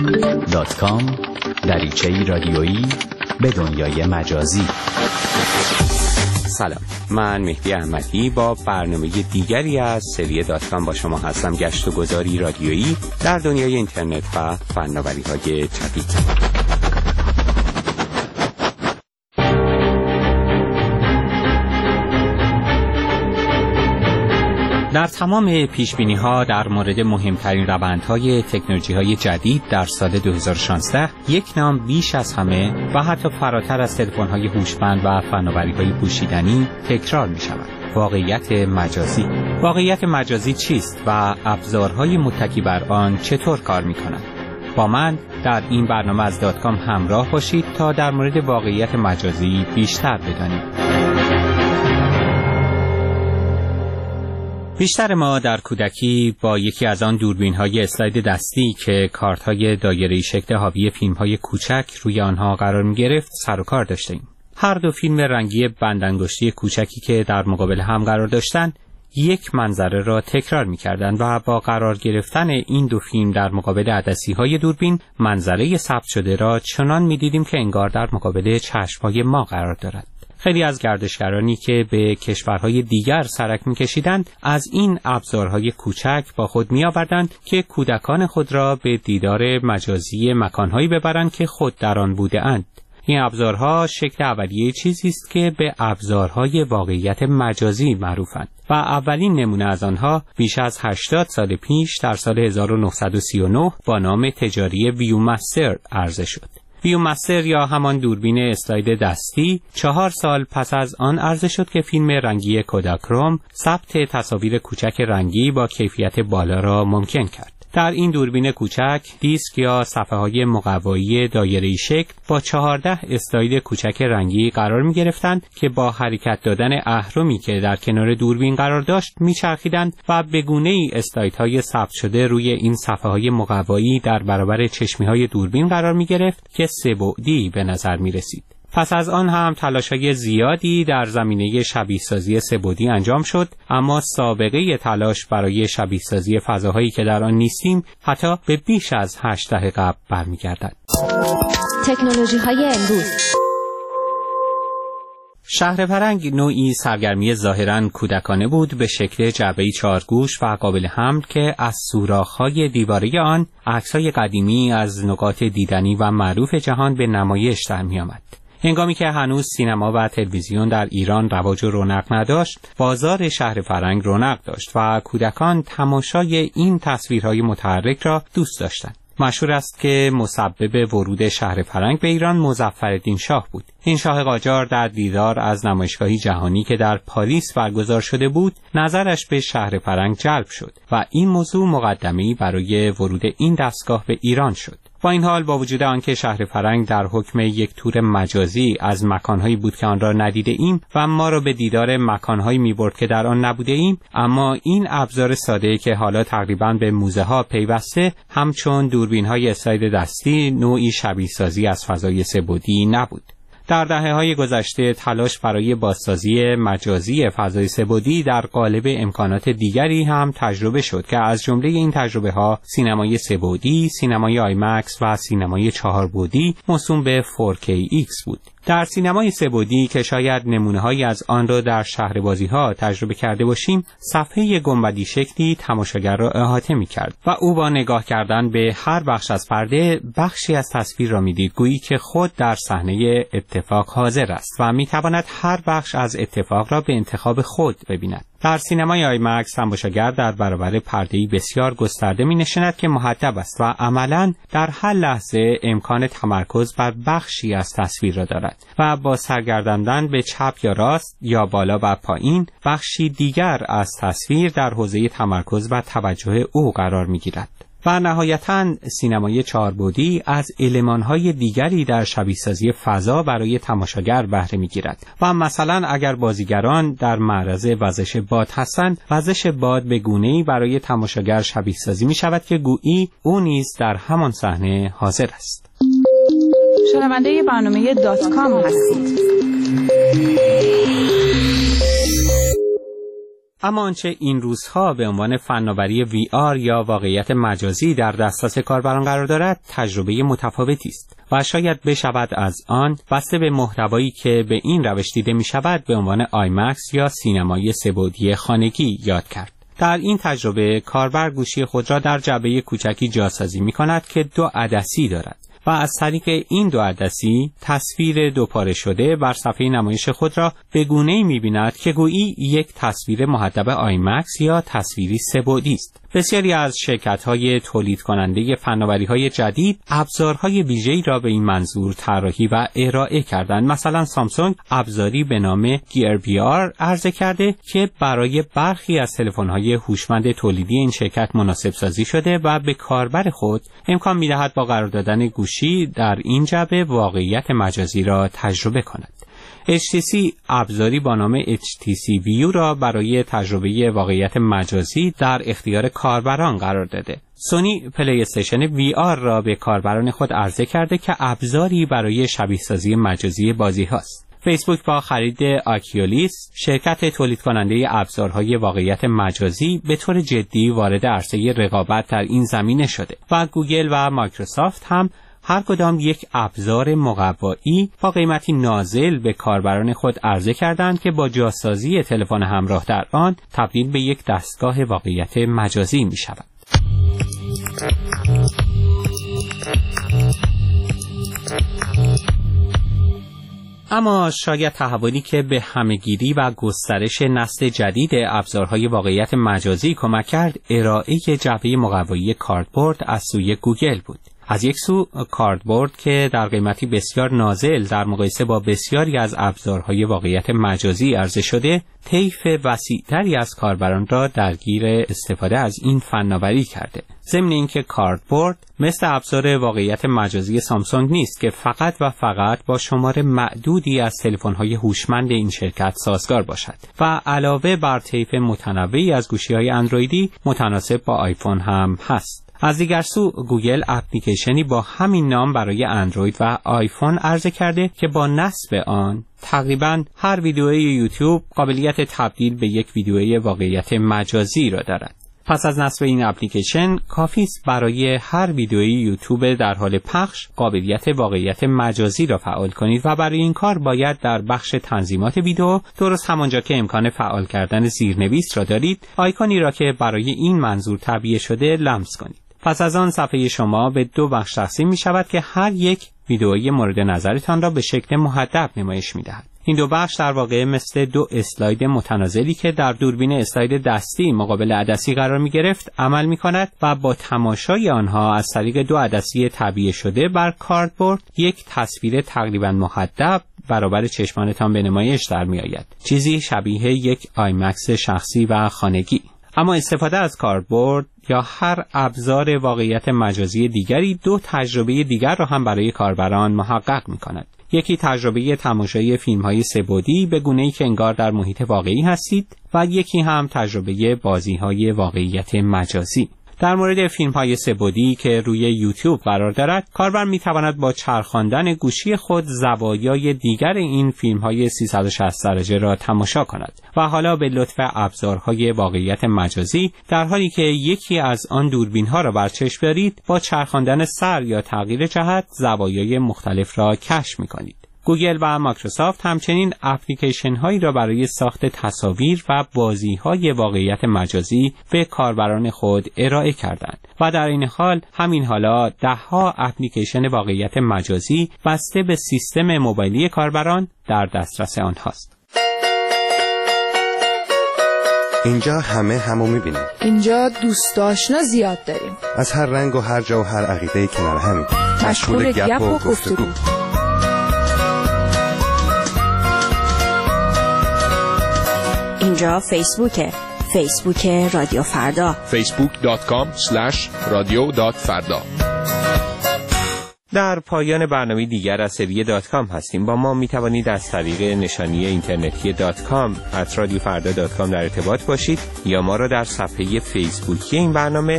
.com دریچه‌ای رادیویی به دنیای مجازی. سلام، من مهدی احمدی با برنامه دیگری از سری .com با شما هستم. گشت و گذاری رادیویی در دنیای اینترنت و فناوری‌های جدید. در تمام پیشبینی‌ها در مورد مهمترین روندهای تکنولوژی‌های جدید در سال 2016 یک نام بیش از همه و حتی فراتر از تلفن‌های هوشمند و فناوری‌های پوشیدنی تکرار می‌شود: واقعیت مجازی. واقعیت مجازی چیست و ابزارهای متکی بر آن چطور کار می‌کنند؟ با من در این برنامه از .com همراه باشید تا در مورد واقعیت مجازی بیشتر بدانیم. بیشتر ما در کودکی با یکی از آن دوربین‌های اسلاید دستی که کارت‌های دایره‌ای شکل حاوی فیلم‌های کوچک روی آنها قرار می‌گرفت سر و کار داشتیم. هر دو فیلم رنگی بندانگشتی کوچکی که در مقابل هم قرار داشتند یک منظره را تکرار می‌کردند و با قرار گرفتن این دو فیلم در مقابل عدسی‌های دوربین منظره ثبت شده را چنان می‌دیدیم که انگار در مقابل چشم‌های ما قرار دارد. خیلی از گردشگرانی که به کشورهای دیگر سرک می‌کشیدند از این ابزارهای کوچک با خود می‌آوردند که کودکان خود را به دیدار مجازی مکان‌هایی ببرند که خود در آن بوده‌اند. این ابزارها شکل اولیه چیزی است که به ابزارهای واقعیت مجازی معروفند و اولین نمونه از آنها بیش از 80 سال پیش در سال 1939 با نام تجاری ویومستر عرضه شد. ویومستر یا همان دوربین اسلاید دستی 4 سال پس از آن عرضه شد که فیلم رنگی کوداکروم ثبت تصاویر کوچک رنگی با کیفیت بالا را ممکن کرد. در این دوربین کوچک دیسک یا صفحه‌های مقوایی دایره‌ای شکل با 14 اسلاید کوچک رنگی قرار می‌گرفتند که با حرکت دادن اهرمی که در کنار دوربین قرار داشت می‌چرخیدند و به گونه‌ای اسلایدهای ثبت شده روی این صفحه‌های مقوایی در برابر چشمی‌های دوربین قرار می‌گرفت که سه‌بعدی به نظر می‌رسید. پس از آن هم تلاش‌های زیادی در زمینه شبیه‌سازی سه‌بعدی انجام شد، اما سابقه تلاش برای شبیه‌سازی فضاهایی که در آن نیستیم حتی به بیش از 8 دهه قبل برمیگردد. تکنولوژی‌های امروز. شهرپرنگ نوعی سرگرمی ظاهراً کودکانه بود به شکل جعبه‌ای چارگوش و قابل حمل که از سوراخ‌های دیواره آن عکس‌های قدیمی از نقاط دیدنی و معروف جهان به نمایش در می‌آمد. هنگامی که هنوز سینما و تلویزیون در ایران رواج و رونق نداشت، بازار شهرپرنگ رونق داشت و کودکان تماشای این تصویرهای متحرک را دوست داشتند. مشهور است که مسبب ورود شهرپرنگ به ایران مظفرالدین شاه بود. این شاه قاجار در دیدار از نمایشگاهی جهانی که در پاریس برگزار شده بود، نظرش به شهرپرنگ جلب شد و این موضوع مقدمه‌ای برای ورود این دستگاه به ایران شد. با این حال با وجود آنکه شهرپرنگ در حکم یک تور مجازی از مکانهایی بود که آن را ندیده ایم و ما را به دیدار مکانهایی می‌برد که در آن نبوده ایم، اما این ابزار ساده که حالا تقریباً به موزه ها پیوسته همچون دوربین‌های اسلاید دستی نوعی شبیه‌سازی از فضای سه‌بعدی نبود. در دهه‌های گذشته تلاش برای بازسازی مجازی فضای سه‌بعدی در قالب امکانات دیگری هم تجربه شد که از جمله این تجربه‌ها سینمای سه‌بعدی، سینمای آیمکس و سینمای 4 بعدی موسوم به 4KX بود. در سینمای سه‌بعدی که شاید نمونه‌هایی از آن را در شهربازی‌ها تجربه کرده باشیم، صفحه گنبدی شکلی تماشاگر را احاطه می‌کرد و او با نگاه کردن به هر بخش از پرده بخشی از تصویر را می‌دید، گویی که خود در صحنه اتفاق حاضر است و می‌تواند هر بخش از اتفاق را به انتخاب خود ببیند. در سینمای آیمکس تماشاگر در برابر پرده‌ای بسیار گسترده می‌نشیند که محدب است و عملاً در هر لحظه امکان تمرکز بر بخشی از تصویر را دارد و با سرگرداندن به چپ یا راست یا بالا و پایین بخشی دیگر از تصویر در حوزه تمرکز و توجه او قرار می‌گیرد. و نهایتاً سینمای 4 بعدی از المان‌های دیگری در شبیه‌سازی فضا برای تماشاگر بهره می‌گیرد و مثلا اگر بازیگران در معرض وزش باد هستند، وزش باد به گونه‌ای برای تماشاگر شبیه‌سازی می‌شود که گویی او نیز در همان صحنه حاضر است. شنونده برنامه .com هستید. اما آنچه این روزها به عنوان فناوری VR یا واقعیت مجازی در دسترس کاربران قرار دارد تجربه متفاوتی است و شاید بشود از آن بسته به محتوایی که به این روش دیده می شود به عنوان آیمکس یا سینمای سه‌بعدی خانگی یاد کرد. در این تجربه کاربر گوشی خود را در جعبه کوچکی جاسازی می کند که 2 عدسی دارد و از طریق این 2 عدسی تصویر دوپاره شده بر صفحه نمایش خود را به گونه‌ای می‌بیند که گویی یک تصویر محدب آیمکس یا تصویری سه‌بعدی است. بسیاری از شرکت‌های تولید کننده فناوری‌های جدید ابزارهای ویژه‌ای را به این منظور طراحی و ارائه کردند. مثلا سامسونگ ابزاری به نام گیر VR عرضه کرده که برای برخی از تلفن‌های هوشمند تولیدی این شرکت مناسب سازی شده و به کاربر خود امکان می‌دهد با قرار دادن گوشی در این جعبه واقعیت مجازی را تجربه کند. HTC ابزاری با نام HTC View را برای تجربه واقعیت مجازی در اختیار کاربران قرار داده. سونی پلی استیشن VR را به کاربران خود عرضه کرده که ابزاری برای شبیه سازی مجازی بازی هاست. فیسبوک با خرید آکیولیس، شرکت تولید کننده ابزارهای واقعیت مجازی، به طور جدی وارد عرصه رقابت در این زمینه شده و گوگل و مایکروسافت هم هر کدام یک ابزار مقوایی با قیمتی نازل به کاربران خود عرضه کردند که با جاسازی تلفن همراه در آن تبدیل به یک دستگاه واقعیت مجازی می شود. اما شاید تحولی که به همه‌گیری و گسترش نسل جدید ابزارهای واقعیت مجازی کمک کرد ارائه جعبه مقوایی کاردبورد از سوی گوگل بود. از یک سو کاردبورد که در قیمتی بسیار نازل در مقایسه با بسیاری از ابزارهای واقعیت مجازی عرضه شده، طیف وسیع‌تری از کاربران را درگیر استفاده از این فناوری کرده. ضمن اینکه کاردبورد مثل ابزار واقعیت مجازی سامسونگ نیست که فقط و فقط با شمار معدودی از تلفن‌های هوشمند این شرکت سازگار باشد و علاوه بر طیف متنوعی از گوشی‌های اندرویدی متناسب با آیفون هم هست. از دیگر سو گوگل اپلیکیشنی با همین نام برای اندروید و آیفون عرضه کرده که با نصب آن تقریباً هر ویدیوی یوتیوب قابلیت تبدیل به یک ویدیوی واقعیت مجازی را دارد. پس از نصب این اپلیکیشن کافی است برای هر ویدیوی یوتیوب در حال پخش قابلیت واقعیت مجازی را فعال کنید و برای این کار باید در بخش تنظیمات ویدیو درست همانجا که امکان فعال کردن زیرنویس را دارید آیکونی را که برای این منظور تعبیه شده لمس کنید. پس از آن صفحه شما به 2 بخش تقسیم می شود که هر یک ویدئوی مورد نظرتان را به شکل محدب نمایش می دهد. این 2 بخش در واقع مثل 2 اسلاید متنازلی که در دوربین اسلاید دستی مقابل عدسی قرار می گرفت عمل می کند و با تماشای آنها از طریق 2 عدسی تعبیه شده بر کاردبورد یک تصویر تقریبا محدب برابر چشمانتان به نمایش در می آید. چیزی شبیه یک آیمکس شخصی و خانگی. اما استفاده از کاردبورد یا هر ابزار واقعیت مجازی دیگری 2 تجربه دیگر را هم برای کاربران محقق می کند. یکی تجربه تماشای فیلم‌های سه‌بعدی به گونه‌ای که انگار در محیط واقعی هستید و یکی هم تجربه بازی‌های واقعیت مجازی. در مورد فیلم‌های سه‌بعدی که روی یوتیوب قرار دارد، کاربر می‌تواند با چرخاندن گوشی خود زوایای دیگر این فیلم‌های 360 درجه را تماشا کند و حالا به لطف ابزارهای واقعیت مجازی در حالی که یکی از آن دوربین‌ها را بر چشم دارید، با چرخاندن سر یا تغییر جهت زوایای مختلف را کشف می‌کنید. گوگل و مایکروسافت همچنین اپلیکیشن هایی را برای ساخت تصاویر و بازی های واقعیت مجازی به کاربران خود ارائه کردند و در این حال همین حالا 10 اپلیکیشن واقعیت مجازی بسته به سیستم موبایلی کاربران در دسترس آنهاست. اینجا همو میبینیم. اینجا دوست آشنا زیاد داریم. از هر رنگ و هر جا و هر عقیده کنار همین. مشغول گپ و گفتگو. اینجا فیسبوک رادیو فردا. facebook.com/radio.farda. در پایان برنامه دیگر از سری .com هستیم. با ما می توانید از طریق نشانی اینترنتی .com@radiofarda.com در ارتباط باشید یا ما را در صفحه فیسبوکی این برنامه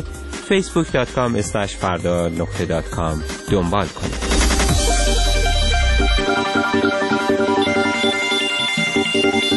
facebook.com/farda.com دنبال کنید.